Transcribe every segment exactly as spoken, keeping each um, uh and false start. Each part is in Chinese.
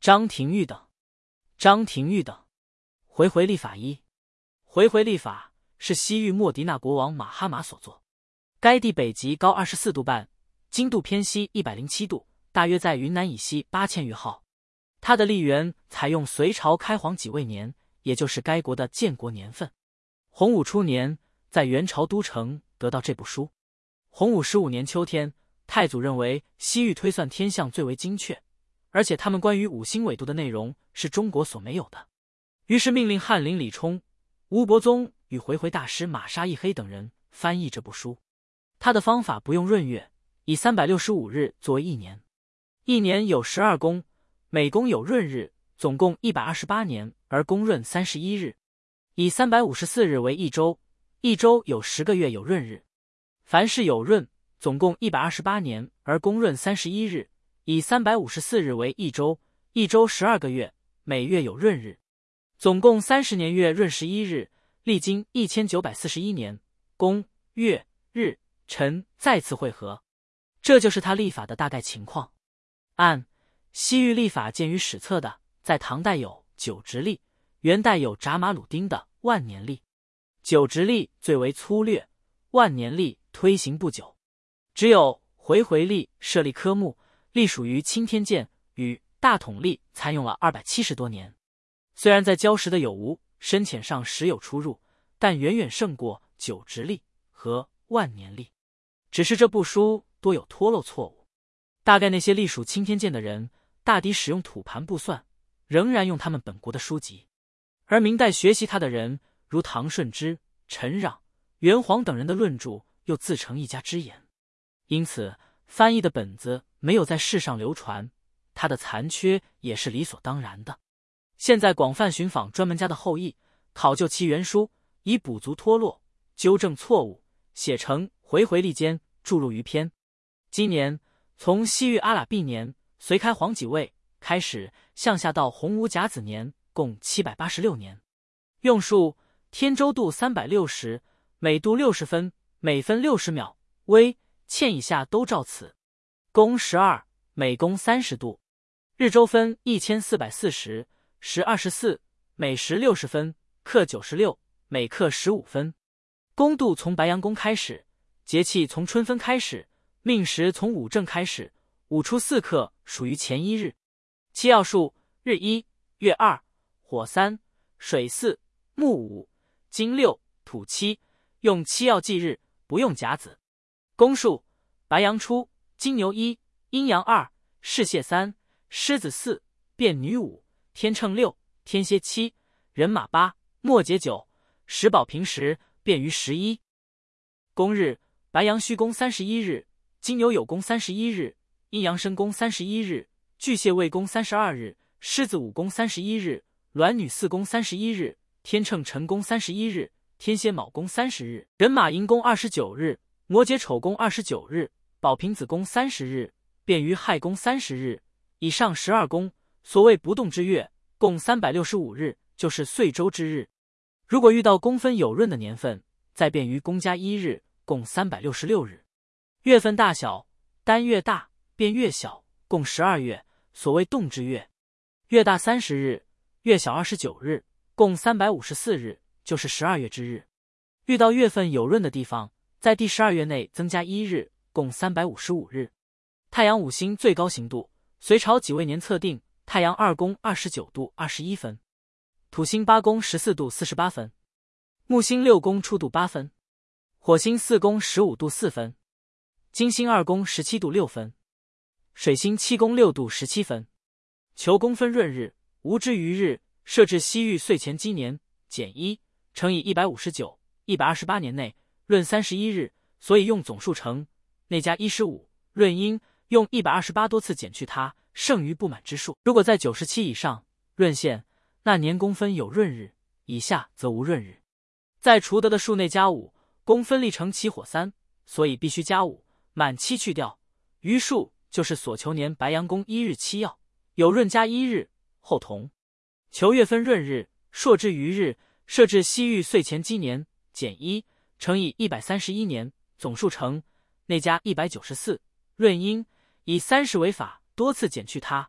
张廷玉等。张廷玉等。回回历法一。回回历法是西域莫迪那国王马哈马所作。该地北极高二十四度半，经度偏西一百零七度，大约在云南以西八千余号。它的历元采用隋朝开皇几未年，也就是该国的建国年份。洪武初年，在元朝都城得到这部书。洪武十五年秋天，太祖认为西域推算天象最为精确，而且他们关于五星纬度的内容是中国所没有的，于是命令翰林李冲、吴伯宗与回回大师玛沙一黑等人翻译这部书。他的方法不用闰月，以三百六十五日作为一年。一年有十二宫，每宫有闰日，总共一百二十八年，而宫闰三十一日。以三百五十四日为一周，一周有十个月有闰日。凡是有闰，总共一百二十八年，而宫闰三十一日。以三百五十四日为一周，一周十二个月，每月有闰日。总共三十年，月闰十一日，历经一千九百四十一年，宫、月、日、辰再次汇合。这就是他历法的大概情况。按西域历法见于史册的，在唐代有九直历，元代有札马鲁丁的万年历。九直历最为粗略，万年历推行不久。只有回回历设立科目，隶属于钦天监，与大统历参用了二百七十多年。虽然在交识的有无、深浅上时有出入，但远远胜过九直历和万年历。只是这部书多有脱漏错误，大概那些隶属钦天监的人大抵使用土盘布算，仍然用他们本国的书籍。而明代学习他的人，如唐顺之、陈壤、袁黄等人的论著又自成一家之言，因此翻译的本子没有在世上流传，它的残缺也是理所当然的。现在广泛寻访专门家的后裔，考究其原书，以补足脱落，纠正错误，写成回回历间，注入于篇。今年从西域阿拉毕年隋开皇几位开始，向下到洪武甲子年，共七百八十六年。用数天周度三百六十，每度六十分，每分六十秒，微、欠以下都照此。宫十二，每宫三十度。日周分一千四百四十，时二十四，每时六十分，刻九十六，每刻十五分。宫度从白羊宫开始，节气从春分开始，命时从午正开始，午出四刻属于前一日。七曜数：日一、月二、火三、水四、木五、金六、土七，用七曜忌日，不用甲子。宫数：白羊初，金牛一，阴阳二，士蟹三，狮子四，变女五，天秤六，天蝎七，人马八，末节九，时宝平时，便于十一。宫日：白羊虚宫三十一日，金牛酉宫三十一日，阴阳申宫三十一日，巨蟹未宫三十二日，狮子午宫三十一日，鸾女四宫三十一日，天秤辰宫三十一日，天蝎卯宫三十日，人马寅宫二十九日，摩羯丑宫二十九日，宝瓶子宫三十日，便于亥宫三十日。以上十二宫，所谓不动之月，共三百六十五日，就是岁周之日。如果遇到宫分有闰的年份，再便于宫加一日，共三百六十六日。月份大小，单月大变月小，共十二月，所谓动之月。月大三十日，月小二十九日，共三百五十四日，就是十二月之日。遇到月份有闰的地方，在第十二月内增加一日，共三百五十五日。太阳五星最高行度，隋朝己未年测定，太阳二宫二十九度二十一分，土星八宫十四度四十八分，木星六宫初度八分，火星四宫十五度四分，金星二宫十七度六分，水星七宫六度十七分。求宫分闰日，无之于日，设置西域岁前基年减一，乘以一百五十九，一百二十八年内闰三十一日，所以用总数乘，内加一十五，闰阴用一百二十八多次减去它，剩余不满之数。如果在九十七以上，闰限，那年宫分有闰日，以下则无闰日。在除得的数内加五，宫分立成起火三，所以必须加五，满七去掉，余数就是所求年白羊宫一日七曜，有闰加一日，后同。求月分闰日，朔之余日，设置西域岁前基年减一，乘以一百三十一年，总数乘，内加一百九十四，闰阴以三十为法，多次减去它，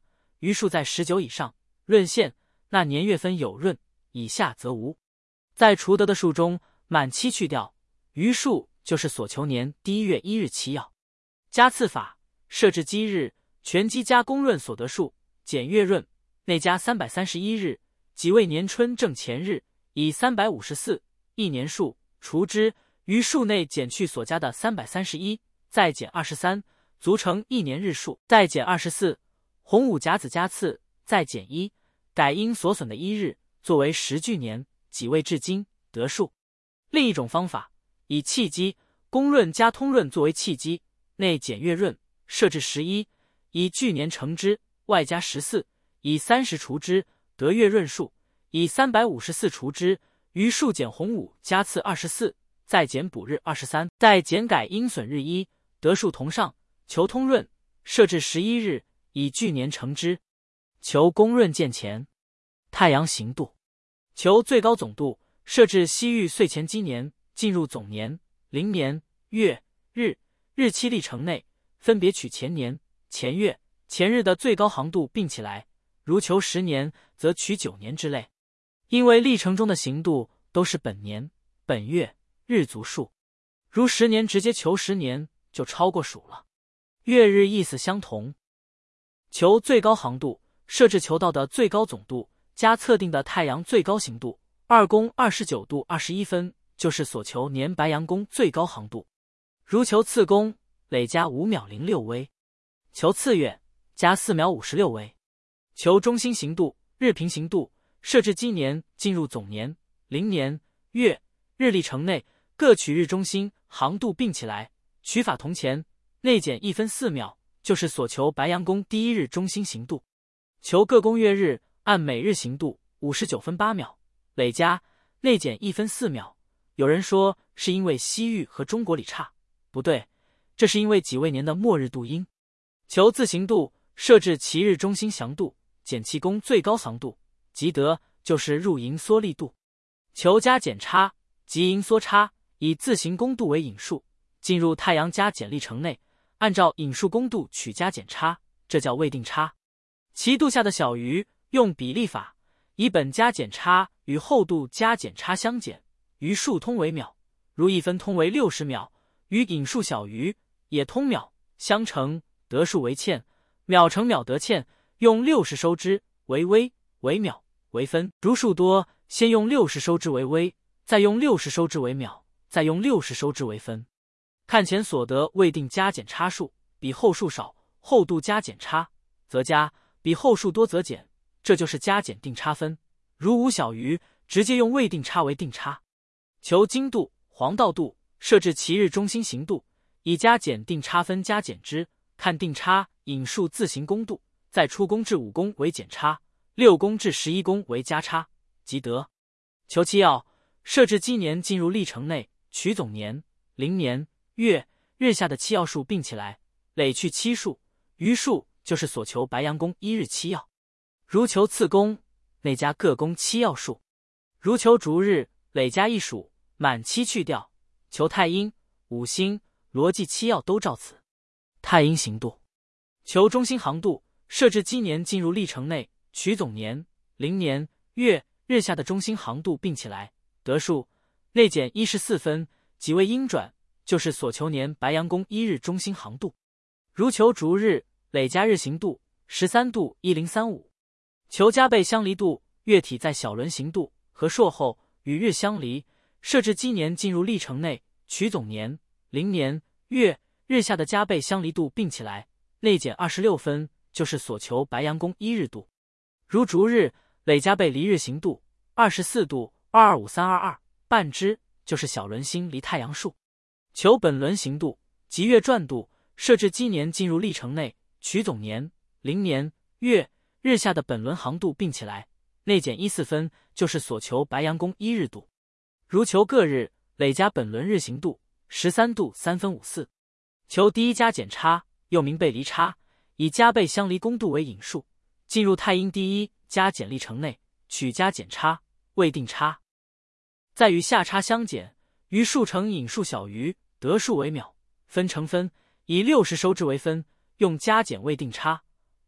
余数在十九以上，闰县，那年月分有闰，以下则无。在除得的数中，满期去掉，余数就是所求年第一月一日期要。加次法设置基日，全基加公闰所得数，减月闰，内加三百三十一日，即为年春正前日，以三百五十四一年数除之，余数内减去所加的三百三十一，再减二十三，足成一年日数，再减二十四，洪武甲子加次，再减一，改因所损的一日作为十巨年，己未至今得数。另一种方法，以契机公闰加通闰作为契机，内减月闰，设置十一，以巨年乘之，外加十四，以三十除之，得月闰数，以三百五十四除之，余数减洪武加次二十四，再减补日二十三，再减改因损日一，得数同上。求通闰，设置十一日，以巨年乘之。求公闰见前，太阳行度。求最高总度，设置西域岁前基年，进入总年、零年、月、日、日期历程内，分别取前年、前月、前日的最高航度并起来。如求十年，则取九年之类。因为历程中的行度都是本年、本月、日足数，如十年直接求十年，就超过数了。月日意思相同。求最高航度，设置求到的最高总度加测定的太阳最高行度，二公二十九度二十一分，就是所求年白羊宫最高航度。如求次宫，累加五秒零六微；求次月，加四秒五十六微。求中心行度、日平行度，设置基年进入总年、零年、月、日历程内，各取日中心航度并起来，取法同前，内减一分四秒，就是所求白羊宫第一日中心行度。求各宫月日，按每日行度五十九分八秒，累加内减一分四秒。有人说是因为西域和中国里差，不对，这是因为己未年的末日度阴。求自行度，设置其日中心详度，减其宫最高航度，即得就是入盈缩力度。求加减差，即盈缩差，以自行宫度为引数，进入太阳加减历程内，按照引数宫度取加减差，这叫未定差。其度下的小余用比例法，以本加减差与后度加减差相减，余数通为秒。如一分通为六十秒，与引数小余也通秒，相乘，得数为欠，秒乘秒得欠，用六十收之为微为秒为分。如数多，先用六十收之为微，再用六十收之为秒，再用六十收之为分。看前所得未定加减差数，比后数少，后度加减差则加，比后数多则减，这就是加减定差分。如无小余，直接用未定差为定差。求经度、黄道度，设置其日中心行度，以加减定差分加减之，看定差引数自行宫度，再出宫至五宫为减差，六宫至十一宫为加差，即得。求期要，设置基年进入历程内，取总年、零年、月、日下的期要数并起来，累去期数，余数就是所求白羊宫一日期要。如求次宫，内加各宫期要数。如求逐日，累加一数，满期去掉。求太阴、五星、逻辑期要都照此。太阴行度。求中心航度，设置基年进入历程内，取总年、零年、月、日下的中心航度并起来，得数，内减一十四分，即为阴转，就是所求年白羊宫一日中心航度。如求逐日，累加日行度十三度一零三五。求加倍相离度，月体在小轮行度和朔后与日相离，设置基年进入历程内，取总年、零年、月、日下的加倍相离度并起来，内减二十六分，就是所求白羊宫一日度。如逐日，累加倍离日行度二十四度二二五三二二，半之，就是小轮星离太阳数。求本轮行度即月转度，设置基年进入历程内，取总年、零年、月、日下的本轮航度并起来，内减一四分，就是所求白羊宫一日度。如求各日，累加本轮日行度十三度三分五四。求第一加减差，又名倍离差，以加倍相离宫度为引数，进入太阴第一加减历程内，取加减差，未定差。再与下差相减，余数乘引数小余，得数为秒，分乘分，以六十收之为分，用加减未定差，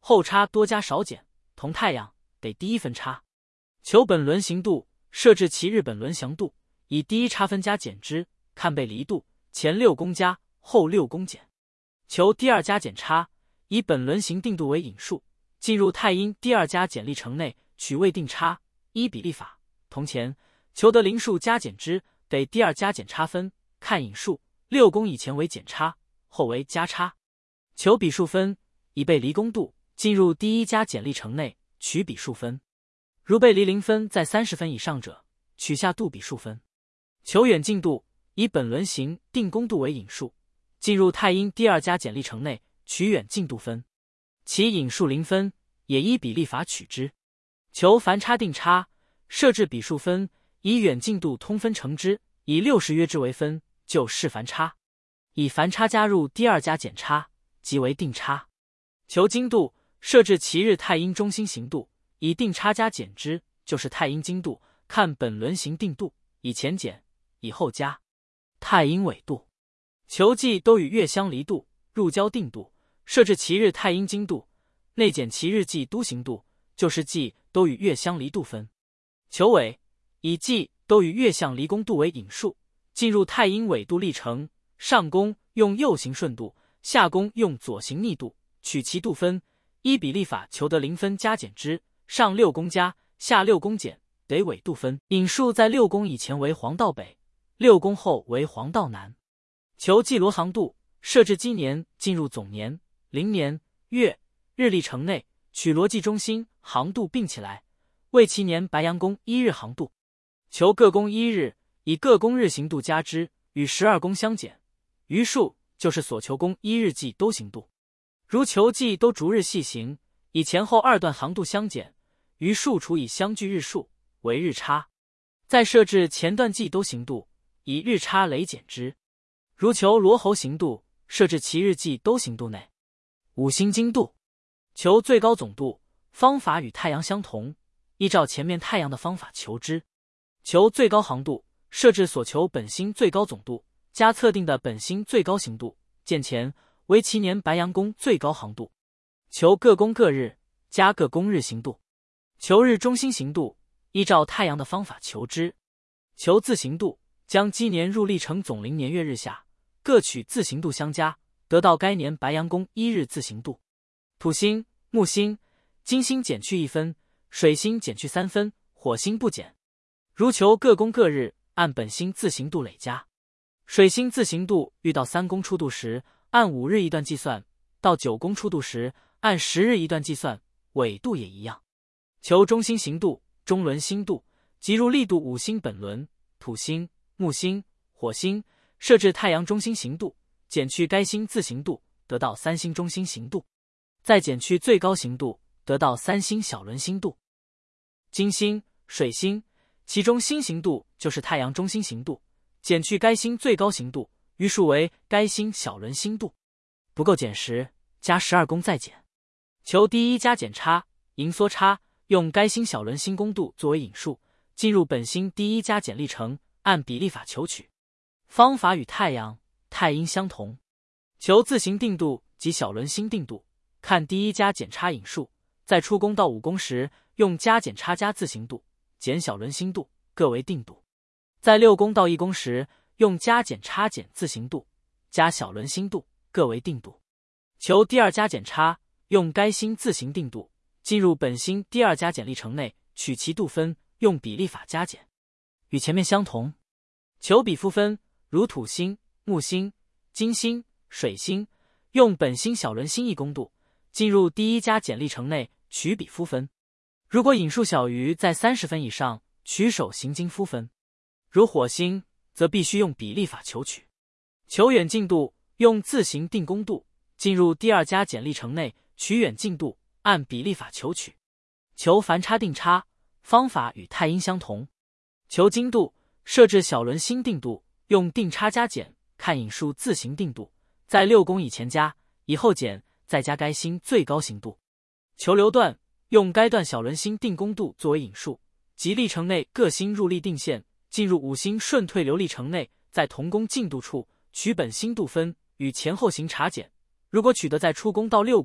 后差多加少减，同太阳得第一分差。求本轮行度，设置其日本轮详度，以第一差分加减之，看背离度，前六公加，后六公减。求第二加减差，以本轮行定度为引数，进入太阴第二加减历程内，取未定差，依比例法。同前，求得零数加减之，得第二加减差分，看引数，六公以前为减差，后为加差。求比数分，以背离公度，进入第一加减历程内，取比数分。如背离零分在三十分以上者，取下度比数分。求远近度，以本轮行定公度为引数，进入太阴第二加减历程内，取远近度分。其引数零分，也依比例法取之。求凡差定差，设置比数分，以远近度通分成之，以六十约之为分，就视凡差。以凡差加入第二加减差，即为定差。求经度，设置其日太阴中心行度，以定差加减之，就是太阴经度，看本轮行定度，以前减，以后加。太阴纬度。求季都与月相离度，入交定度，设置其日太阴经度，内减其日季都行度，就是季都与月相离度分。求纬，以季都与月相离宫度为引数，进入太阴纬度历程，上宫用右行顺度，下宫用左行逆度，取其度分，依比例法求得零分加减之，上六宫加，下六宫减，得纬度分。引数在六宫以前为黄道北，六宫后为黄道南。求季罗行度，设置基年进入总年、零年、月、日历程内，取罗季中心行度并起来，为其年白羊宫一日行度。求各宫一日，以各宫日行度加之，与十二宫相减，余数就是所求宫一日季都行度。如求季都逐日细行，以前后二段行度相减，余数除以相距日数，为日差。再设置前段季都行度，以日差累减之。如求罗侯行度，设置其日季都行度内。五星经度。求最高总度，方法与太阳相同，依照前面太阳的方法求之。求最高行度，设置所求本星最高总度加测定的本星最高行度，见前为其年白羊宫最高行度。求各宫各日加各宫日行度。求日中心行度，依照太阳的方法求之。求自行度，将基年入历程总零年月日下，各取自行度相加，得到该年白羊宫一日自行度。土星、木星、金星减去一分，水星减去三分，火星不减。如求各宫各日，按本星自行度累加。水星自行度遇到三宫初度时，按五日一段计算；到九宫初度时，按十日一段计算，纬度也一样。求中心行度、中轮星度，即入历度五星本轮，土星、木星、火星，设置太阳中心行度，减去该星自行度，得到三星中心行度，再减去最高行度，得到三星小轮星度。金星、水星，其中星行度就是太阳中心行度，减去该星最高行度，余数为该星小轮星度。不够减时，加十二宫再减。求第一加减差、盈缩差，用该星小轮星宫度作为引数，进入本星第一加减历程，按比例法求取。方法与太阳、太阴相同。求自行定度及小轮星定度，看第一加减差引数，在出宫到五宫时，用加减差加自行度，减小轮星度，各为定度。在六宫到一宫时，用加减差减自行度，加小轮星度，各为定度。求第二加减差，用该星自行定度，进入本星第二加减历程内，取其度分，用比例法加减。与前面相同。求比夫分，如土星、木星、金星、水星，用本星小轮星一宫度，进入第一加减历程内，取比夫分。如果引数小于在三十分以上，取首行经夫分。如火星，则必须用比例法求取。求远近度，用自行定宫度，进入第二加减历程内，取远近度，按比例法求取。求凡差定差，方法与太阴相同。求经度，设置小轮星定度，用定差加减，看引数自行定度，在六宫以前加，以后减，再加该星最高行度。求流段，用该段小轮星定宫度作为引数，即历程内各星入历定线，进入五星顺退流历程内，在同宫进度处取本星度分，与前后行查减。如果取得在出宫到六宫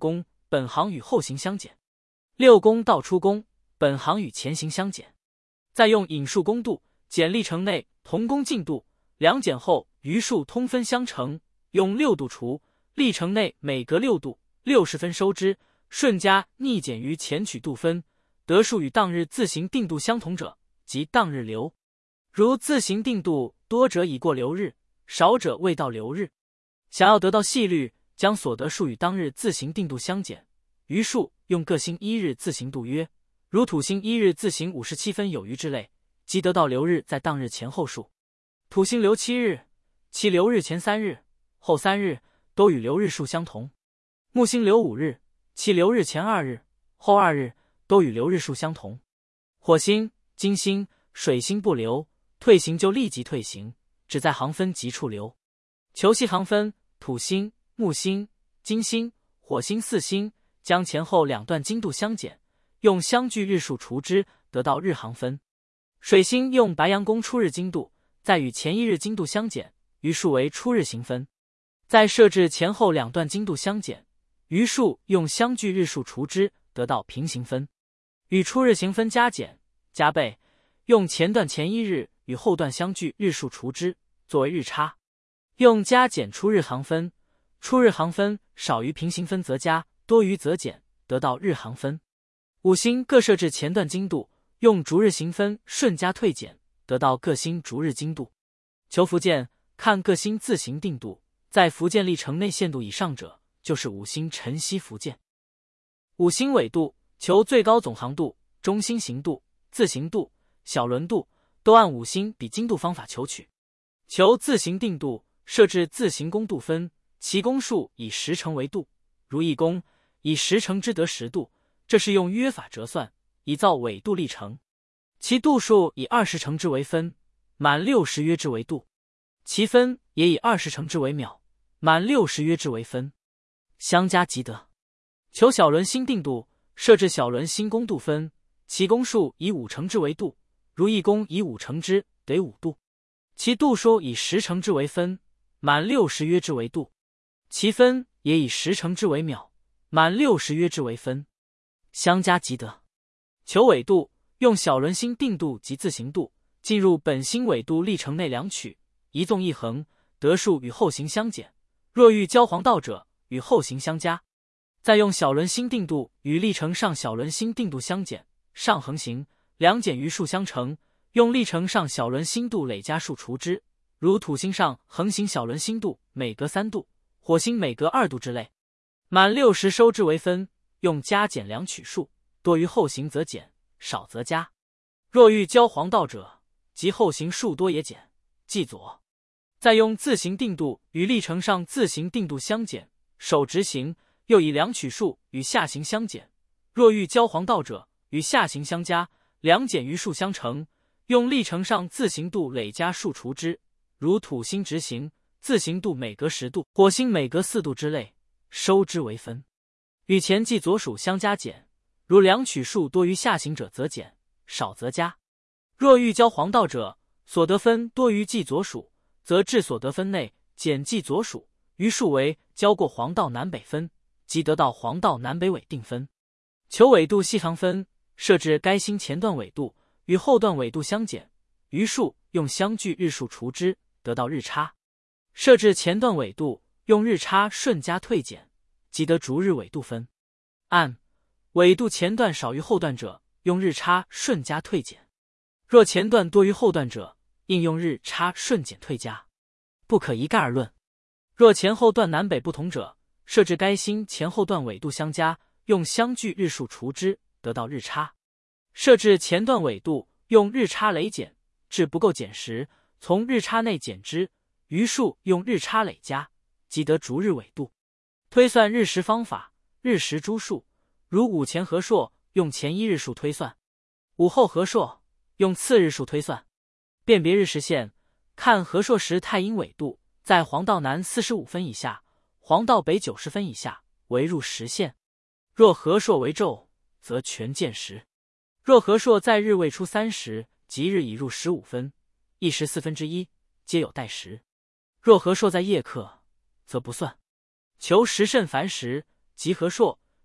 本行与后行相减。六宫倒出宫，本行与前行相减。再用引数宫度减历程内同宫进度，两减后余数通分相乘，用六度除，历程内每隔六度六十分收之，顺加逆减于前取度分，得数与当日自行定度相同者，即当日流。如自行定度多者已过流日，少者未到流日。想要得到细率，将所得数与当日自行定度相减，余数用各星一日自行度约，如土星一日自行五十七分有余之类，即得到流日在当日前后数。土星流七日，其流日前三日、后三日都与流日数相同。木星流五日，其流日前二日、后二日都与流日数相同。火星、金星、水星不流，退行就立即退行，只在行分极处流。求细行分，土星、木星、金星、火星四星，将前后两段经度相减，用相距日数除之，得到日行分。水星用白羊宫出日经度，再与前一日经度相减，余数为出日行分。再设置前后两段经度相减，余数用相距日数除之，得到平行分。与出日行分加减、加倍，用前段前一日与后段相距日数除之，作为日差。用加减出日行分，出日行分少于平行分则加，多于则减，得到日行分。五星各设置前段经度，用逐日行分顺加退减，得到各星逐日经度。求福建，看各星自行定度，在福建历程内限度以上者，就是五星辰戌福建。五星纬度，求最高总航度、中心行度、自行度、小轮度，都按五星比经度方法求取。求自行定度，设置自行宫度分，其宫数以十乘为度，如一宫以十乘之得十度，这是用约法折算，以造纬度历程。其度数以二十乘之为分，满六十约之为度，其分也以二十乘之为秒，满六十约之为分，相加即得。求小轮星定度，设置小轮星宫度分，其宫数以五乘之为度，如一宫以五乘之得五度，其度数以十乘之为分，满六十约之为度，其分也以十乘之为秒，满六十约之为分，相加即得。求纬度，用小轮星定度及自行度，进入本星纬度历程内量取，一纵一横，得数与后行相减，若遇交黄道者，与后行相加。再用小轮星定度与历程上小轮星定度相减，上横行，两减余数相乘，用历程上小轮星度累加数除之，如土星上横行小轮星度每隔三度，火星每隔二度之类。满六十收之为分，用加减量取数，多于后行则减，少则加。若遇交黄道者，即后行数多也减，记左。再用自行定度与历程上自行定度相减，手直行，又以量取数与下行相减，若遇交黄道者，与下行相加，两减余数相乘，用历程上自行度累加数除之，如土星直行，自行度每隔十度，火星每隔四度之类，收之为分。与前记左属相加减，如量取数多于下行者则减，少则加。若遇交黄道者，所得分多于记左属，则至所得分内减记左属，余数为交过黄道南北分，即得到黄道南北纬定分。求纬度细行分，设置该星前段纬度与后段纬度相减，余数用相距日数除之，得到日差。设置前段纬度，用日差顺加退减，即得逐日纬度分。按纬度前段少于后段者，用日差顺加退减；若前段多于后段者，应用日差顺减退加，不可一概而论。若前后段南北不同者，设置该星前后段纬度相加，用相距日数除之，得到日差。设置前段纬度，用日差累减，至不够减时，从日差内减之，余数用日差累加，即得逐日纬度。推算日时方法，日时诸数，如午前合朔，用前一日数推算；午后合朔，用次日数推算。辨别日时线，看合朔时太阴纬度在黄道南四十五分以下，黄道北九十分以下，为入时线。若合朔为昼，则全见时；若合朔在日未出三十，即日已入十五分，一时四分之一，皆有待时。若合朔在夜刻，则不算。求时甚繁时，即合朔，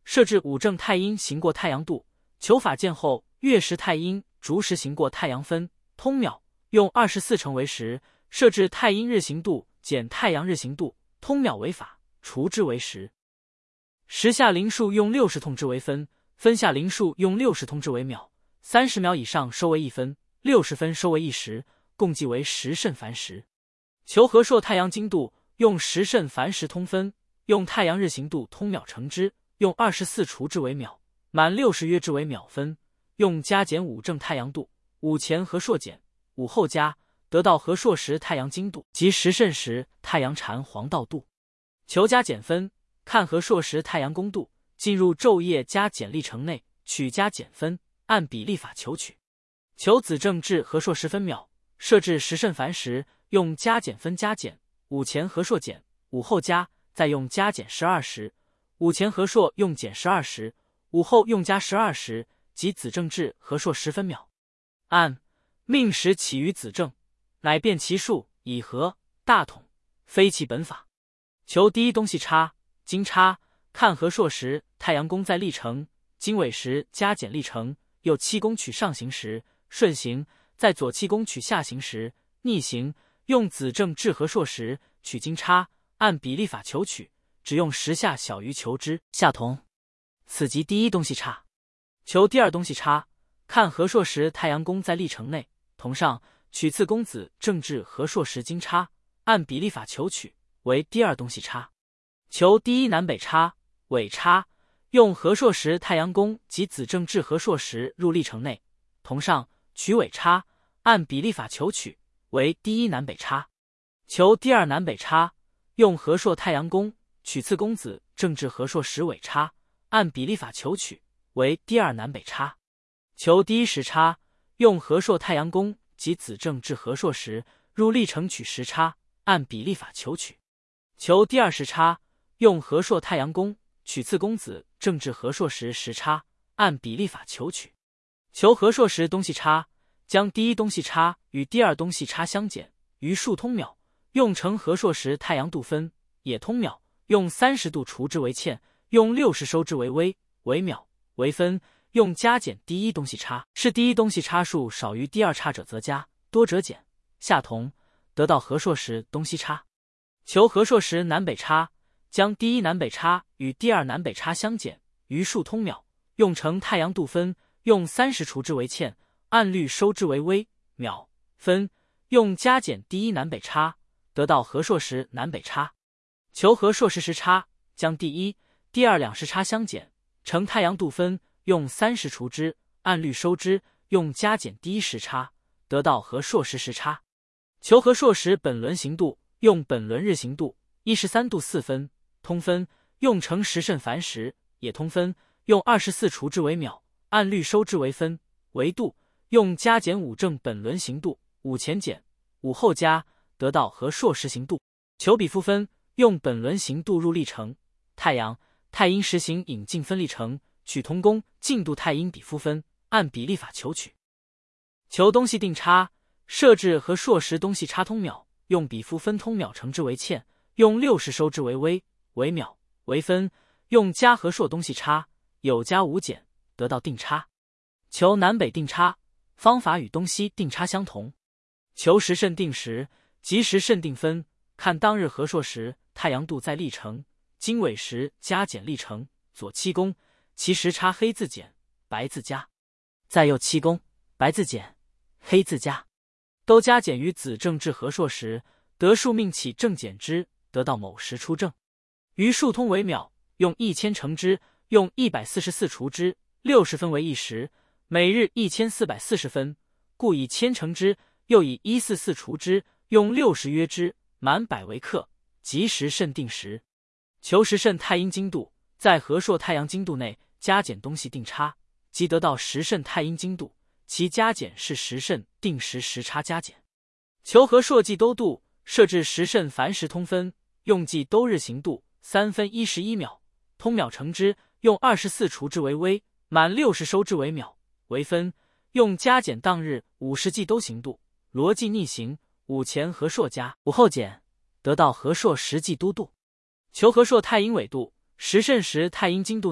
设置五正太阴行过太阳度，求法见后月时太阴逐时行过太阳分，通秒，用二十四乘为十，设置太阴日行度减太阳日行度，通秒为法，除之为十。时下灵数用六十通之为分，分下灵数用六十通之为秒，三十秒以上收为一分，六十分收为一时，共计为十甚凡时。求和硕太阳经度，用十甚凡时通分，用太阳日行度通秒乘之，用二十四除之为秒，满六十约之为秒分，用加减五正太阳度，五前和硕减，五后加，得到和硕时太阳经度及十甚时太阳禅黄道度。求加减分，看和硕时太阳公度，进入昼夜加减历程内，取加减分，按比例法求取。求子正至和硕时分秒，设置十甚凡时，用加减分加减，五前和硕减，五后加，再用加减十二时，五前和硕用减十二时，五后用加十二时，即子正至和硕十分秒。按命时起于子正，乃变其数以和大统，非其本法。求第一东西差，经差，看和硕时太阳宫在历程，经纬时加减历程，右七宫取上行时，顺行，在左七宫取下行时，逆行，用子正至和硕时取经差，按比例法求取，只用时下小于求之下同。此即第一东西差。求第二东西差，看和硕时太阳宫在历程内，同上，取次公子正至和硕时经差，按比例法求取，为第二东西差。求第一南北差、纬差，用和硕时太阳宫及子正至和硕时入历程内，同上，取纬差，按比例法求取，为第一南北差。求第二南北差，用和硕太阳宫取次公子正至和硕时纬差，按比例法求取，为第二南北差。求第一时差，用和硕太阳宫及子正至和硕时入历程取时差，按比例法求取。求第二时差，用和硕太阳宫取次公子正至和硕时时差，按比例法求取。求和硕时东西差，将第一东西差与第二东西差相减，余数通秒，用乘和硕时太阳度分，也通秒，用三十度除之为欠，用六十收之为微，为秒，为分，用加减第一东西差，是第一东西差数少于第二差者则加，多者减，下同，得到和硕时东西差。求和硕时南北差，将第一南北差与第二南北差相减，余数通秒，用乘太阳度分，用三十除之为欠，按律收之为微，秒，分，用加减第一南北差，得到和硕时南北差。求和硕时时差，将第一、第二两时差相减，乘太阳度分，用三十除之，按律收之，用加减第一时差，得到和硕时时差。求和硕时本轮行度，用本轮日行度一十三度四分，通分，用乘十甚凡时，也通分，用二十四除之为秒，按律收之为分，为度，用加减五正本轮行度，五前减，五后加，得到和硕时行度。求比夫分，用本轮行度入历程，太阳、太阴实行引进分历程，取同宫进度太阴比夫分，按比例法求取。求东西定差，设置和硕时东西差通秒，用比夫分通秒乘之为欠，用六十收之为微，为秒，为分，用加和硕东西差，有加无减，得到定差。求南北定差，方法与东西定差相同。求时甚定时，即时甚定分，看当日和硕时太阳度在历程，经纬时加减历程，左七宫，其时差黑自减，白自加，在右七宫，白自减，黑自加，都加减于子正至和硕时，得数命起正减之，得到某时出正。余数通为秒，用一千乘之，用一百四十四除之，六十分为一时，每日一千四百四十分，故以千乘之，又以一四四除之，用六十约之，满百为克，即时甚定时。求时甚太阴经度，在和硕太阳经度内加减东西定差，即得到时甚太阴经度，其加减是时甚定时时差加减。求和硕计都度，设置时甚凡时通分，用计都日行度三分一十一秒，通秒乘之，用二十四除之为微，满六十收之为秒，为分，用加减当日五十计都行度，逻辑逆行，五前和硕加，五后减，得到和硕时计都度。求和硕太阴纬度，时甚时太阴经度内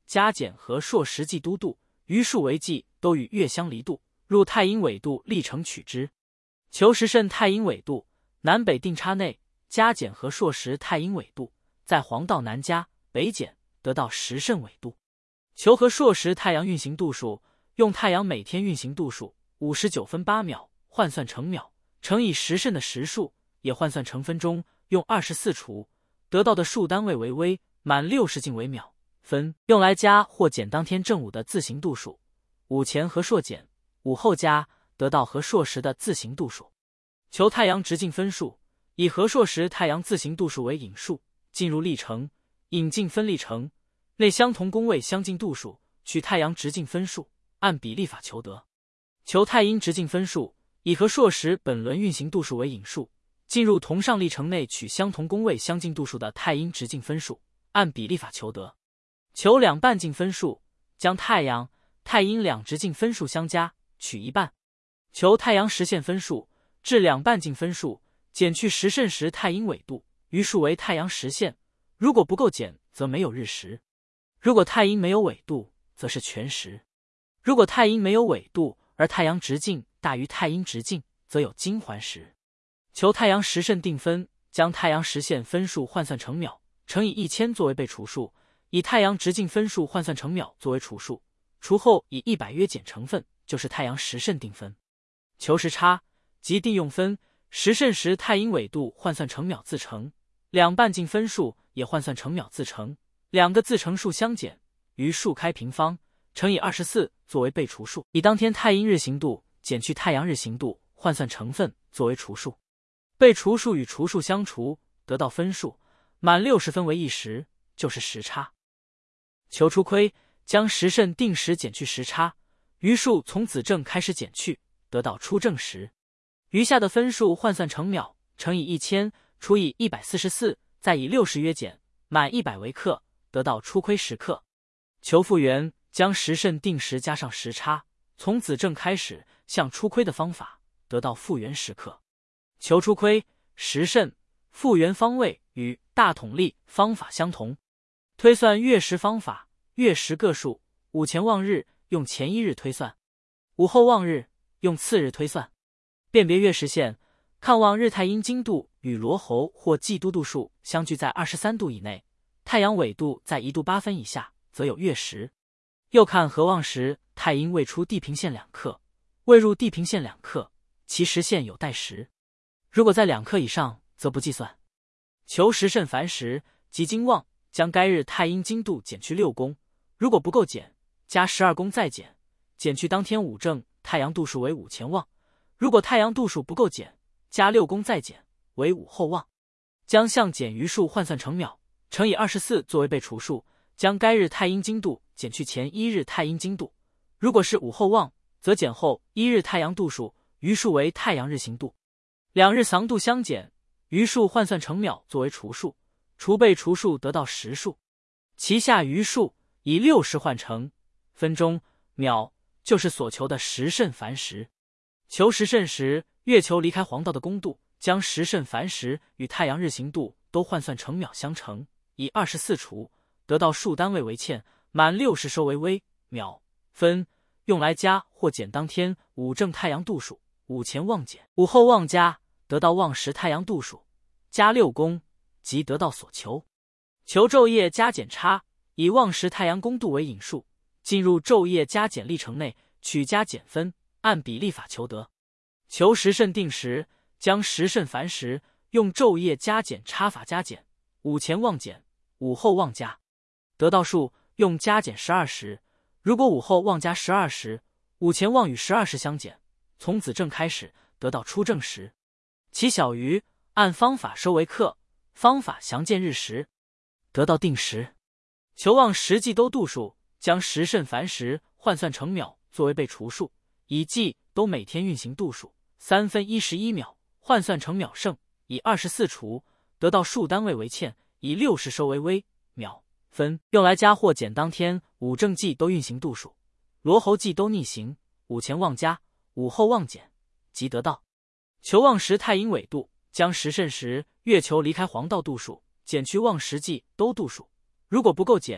加减和朔时计都度，余数为计都与月相离度，入太阴纬度历程取之。求时辰太阴纬度，南北定差内加减和朔时太阴纬度，在黄道南加北减，得到时辰纬度。求和朔时太阳运行度数，用太阳每天运行度数五十九分八秒换算成秒，乘以时辰的时数也换算成分钟，用二十四除，得到的数单位为微，满六十进为秒。分用来加或减当天正午的自行度数，午前和朔减，午后加，得到和朔时的自行度数。求太阳直径分数，以和朔时太阳自行度数为引数，进入历程，引进分历程内相同宫位相近度数，取太阳直径分数，按比例法求得。求太阴直径分数，以和朔时本轮运行度数为引数，进入同上历程内取相同宫位相近度数的太阴直径分数，按比例法求得。求两半径分数，将太阳、太阴两直径分数相加，取一半。求太阳实线分数，至两半径分数，减去时辰时太阴纬度，余数为太阳实线。如果不够减，则没有日食。如果太阴没有纬度，则是全食。如果太阴没有纬度，而太阳直径大于太阴直径，则有金环食。求太阳时辰定分，将太阳实线分数换算成秒，乘以一千作为被除数，以太阳直径分数换算成秒作为除数，除后以一百约减成分，就是太阳时辰定分。求时差，即定用分，时辰时太阴纬度换算成秒自乘，两半径分数也换算成秒自乘，两个自乘数相减，余数开平方，乘以二十四作为被除数，以当天太阴日行度减去太阳日行度换算成分作为除数。被除数与除数相除，得到分数，满六十分为一时，就是时差。求出亏，将时辰定时减去时差，余数从子正开始减去，得到出正时。余下的分数换算成秒，乘以一千，除以一百四十四，再以六十约减，满一百为克，得到出亏十克。求复原，将时辰定时加上时差，从子正开始向出亏的方法，得到复原十克。求出亏，时辰、复原方位与大统历方法相同。推算月时方法，月时个数，午前望日用前一日推算，午后望日用次日推算。辨别月时线，看望日太阴经度与罗喉或季都度数相距在二十三度以内，太阳纬度在一度八分以下，则有月时。又看合望时太阴未出地平线两克，未入地平线两克，其时线有待时。如果在两克以上，则不计算。求时辰凡时，即经望，将该日太阴经度减去六宫，如果不够减，加十二宫再减，减去当天午正太阳度数为午前望，如果太阳度数不够减，加六宫再减，为午后望。将项减余数换算成秒，乘以二十四作为被除数，将该日太阴经度减去前一日太阴经度，如果是午后望，则减后一日太阳度数，余数为太阳日行度。两日丧度相减，余数换算成秒作为除数，除被除数得到时数，其下余数以六十换成分钟、秒，就是所求的时辰凡时。求时辰时，月球离开黄道的宫度，将时辰凡时与太阳日行度都换算成秒相乘，以二十四除，得到数单位为戌，满六十收为微、秒。分用来加或减当天午正太阳度数，午前望减，午后望加，得到望时太阳度数，加六宫，即得到所求。求昼夜加减差，以望时太阳宫度为引数，进入昼夜加减历程内取加减分，按比例法求得。求时辰定时，将时辰凡时用昼夜加减差法加减，午前望减，午后望加，得到数用加减十二时。如果午后望加十二时，午前望与十二时相减，从子正开始得到出正时。其小于按方法收为克，方法详见日时，得到定时。求望实际都度数，将时辰凡时换算成秒作为被除数，以计都每天运行度数三分一十一秒换算成秒胜，以二十四除，得到数单位为戌，以六十收为微、秒。分用来加或减当天午正季都运行度数，罗喉季都逆行，午前望加，午后望减，即得到。求望时太阴纬度，将时辰时月球离开黄道度数减去望时季都度数，如果不够减，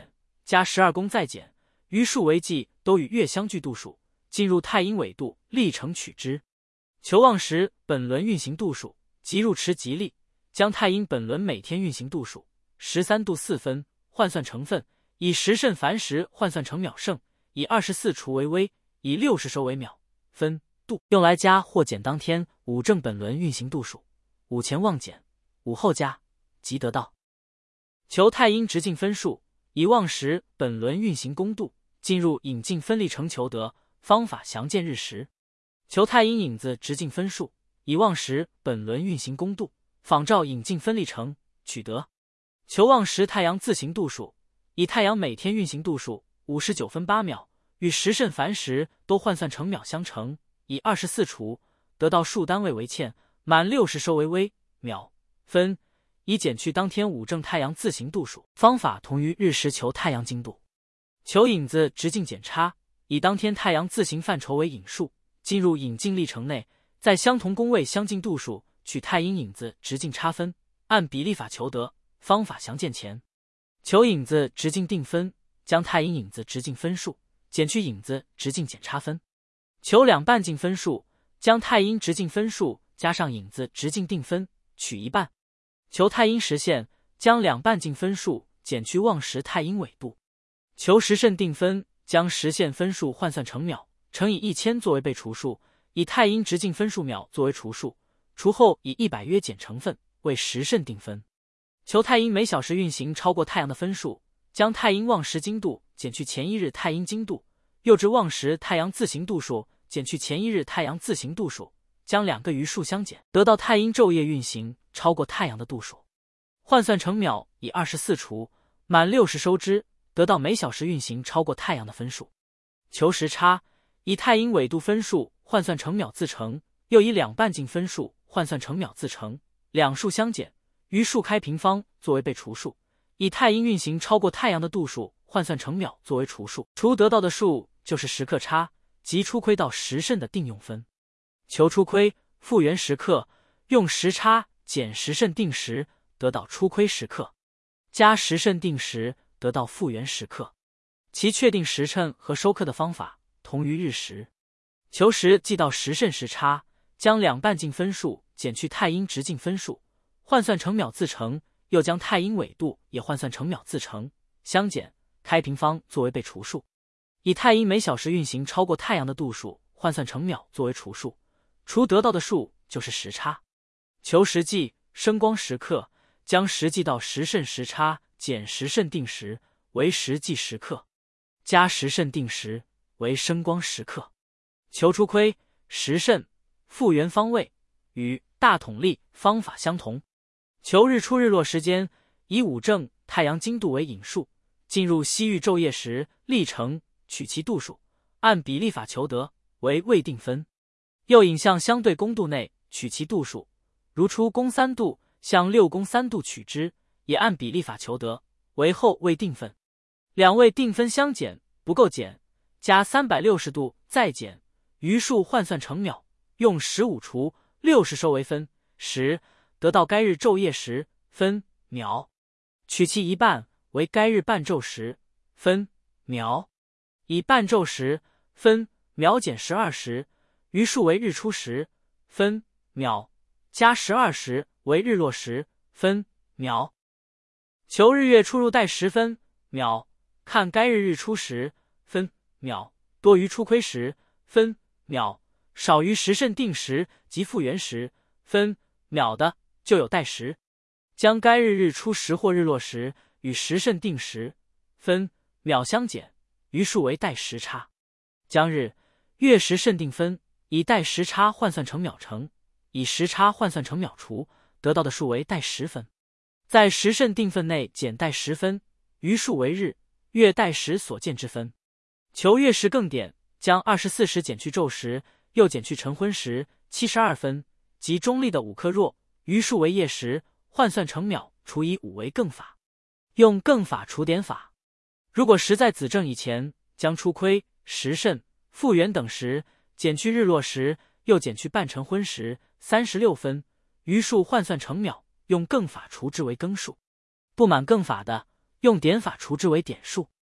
加十二宫再减，余数为计，都与月相距度数，进入太阴纬度，历程取之。求望时本轮运行度数，即入池即立，将太阴本轮每天运行度数十三度四分换算成分，以十胜凡时换算成秒胜，以二十四除为微，以六十收为秒分度，用来加或减当天五正本轮运行度数，午前望减，午后加，即得到。求太阴直径分数，以望时本轮运行宫度，进入引进分立成求得，方法详见日时。求太阴影子直径分数，以望时本轮运行宫度，仿照引进分立成取得。求望时太阳自行度数，以太阳每天运行度数五十九分八秒与十胜凡时都换算成秒相乘，以二十四除，得到数单位为千，满六十收为微，秒分，以减去当天五正太阳自行度数。方法同于日时求太阳经度。求影子直径减差，以当天太阳自行范畴为引数，进入引进历程内，在相同宫位相近度数取太阴影子直径差分，按比例法求得。方法详见前。求影子直径定分，将太阴影子直径分数减去影子直径减差分。求两半径分数，将太阴直径分数加上影子直径定分，取一半。求太阴实线，将两半径分数减去望时太阴纬度。求时胜定分，将实线分数换算成秒，乘以一千作为被除数，以太阴直径分数秒作为除数，除后以一百约减成分，为时胜定分。求太阴每小时运行超过太阳的分数，将太阴望时经度减去前一日太阴经度，又至望时太阳自行度数减去前一日太阳自行度数，将两个余数相减，得到太阴昼夜运行超过太阳的度数。换算成秒，以二十四除，满六十收之，得到每小时运行超过太阳的分数。求时差，以太阴纬度分数换算成秒自乘，又以两半径分数换算成秒自乘，两数相减，余数开平方作为被除数，以太阴运行超过太阳的度数换算成秒作为除数，除得到的数就是时刻差，即初亏到时胜的定用分。求初亏，复原时刻，用时差减时胜定时，得到初亏时刻，加时胜定时，得到复原时刻。其确定时辰和收刻的方法同于日时。求时即到时胜时差，将两半径分数减去太阴直径分数，换算成秒自乘，又将太阴纬度也换算成秒自乘，相减，开平方作为被除数，以太阴每小时运行超过太阳的度数换算成秒作为除数，除得到的数就是时差。求时计，生光时刻，将时计到时胜时差减时胜定时为时计时刻，加时胜定时为生光时刻。求初亏，时胜，复原方位，与大统历方法相同。求日出日落时间，以五正太阳经度为引数，进入西域昼夜时历程，取其度数，按比例法求得，为未定分。又引向相对宫度内取其度数，如出宫三度，向六宫三度取之，也按比例法求得，为后未定分。两位定分相减，不够减，加三百六十度再减，余数换算成秒，用十五除，六十收为分时，得到该日昼夜时分秒，取其一半为该日半昼时分秒，以半昼时分秒减十二时，余数为日出时分秒，加十二时为日落时分秒。求日月出入带十分秒，看该日日出时分秒，多于初亏时分秒，少于时胜定时及复原时分秒的，就有带时。将该日日出时或日落时与时胜定时分秒相减，余数为带时差。将日月时胜定分以带时差换算成秒乘，以时差换算成秒除，得到的数为带时分。在时胜定分内减带时分，余数为日月带时所见之分。求月时更点，将二十四时减去昼时，又减去晨昏时七十二分，即中立的五克若，余数为夜时，换算成秒，除以五为更法。用更法除点法。如果时在子正以前，将初亏、时胜、复原等时减去日落时，又减去半晨昏时三十六分，余数换算成秒，用更法除之为更数。不满更法的，用点法除之为点数。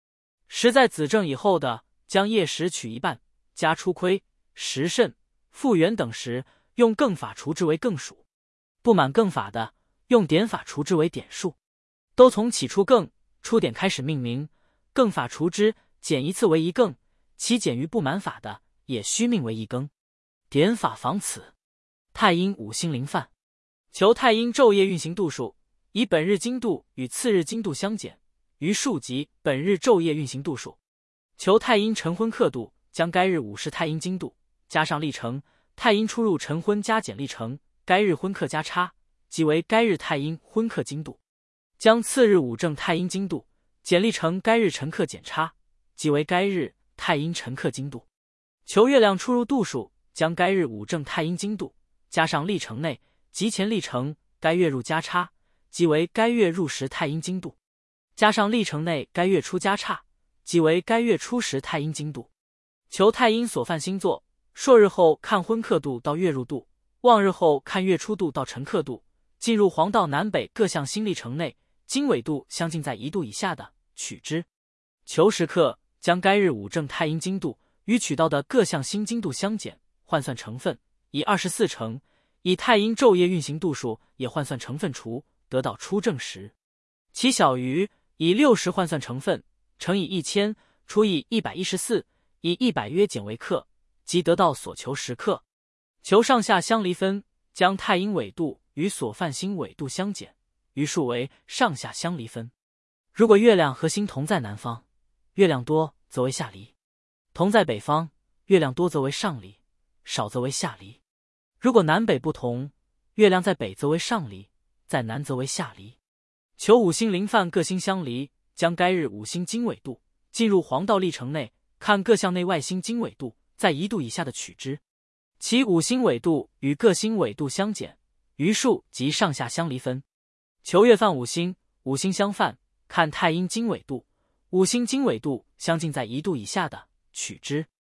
时在子正以后的，将夜时取一半，加出亏、时甚、复原等时，用更法除之为更数；不满更法的，用点法除之为点数。都从起初更、出点开始命名。更法除之，减一次为一更，其减于不满法的，也须命为一更。点法防此。太阴五星临犯，求太阴昼夜运行度数，以本日经度与次日经度相减，于数即本日昼夜运行度数。求太阴晨昏刻度，将该日午时太阴经度加上历程，太阴出入晨昏加减历程，该日昏刻加差，即为该日太阴昏刻经度。将次日午正太阴经度减历程该日晨刻减差，即为该日太阴晨刻经度。求月亮出入度数，将该日午正太阴经度加上历程内及前历程该月入加差，即为该月入时太阴经度，加上历程内该月出加差，即为该月初时太阴经度。求太阴所犯星座，朔日后看昏刻度到月入度，望日后看月出度到晨刻度，进入黄道南北各项星历程内经纬度相近在一度以下的，取之。求时刻，将该日午正太阴经度与取到的各项星经度相减，换算成分，以二十四乘，以太阴昼夜运行度数也换算成分除，得到出正时。其小于以六十换算成分，乘以一千，除以一百一十四，以一百约减为克，即得到所求时刻。求上下相离分，将太阴纬度与所犯星纬度相减，于数为上下相离分。如果月亮和星同在南方，月亮多则为下离；同在北方，月亮多则为上离，少则为下离。如果南北不同，月亮在北则为上离，在南则为下离。求五星临犯各星相离，将该日五星经纬度进入黄道历程内，看各项内外星经纬度在一度以下的取之。其五星纬度与各星纬度相减，余数即上下相离分。求月犯五星，五星相犯，看太阴经纬度，五星经纬度相近在一度以下的，取之。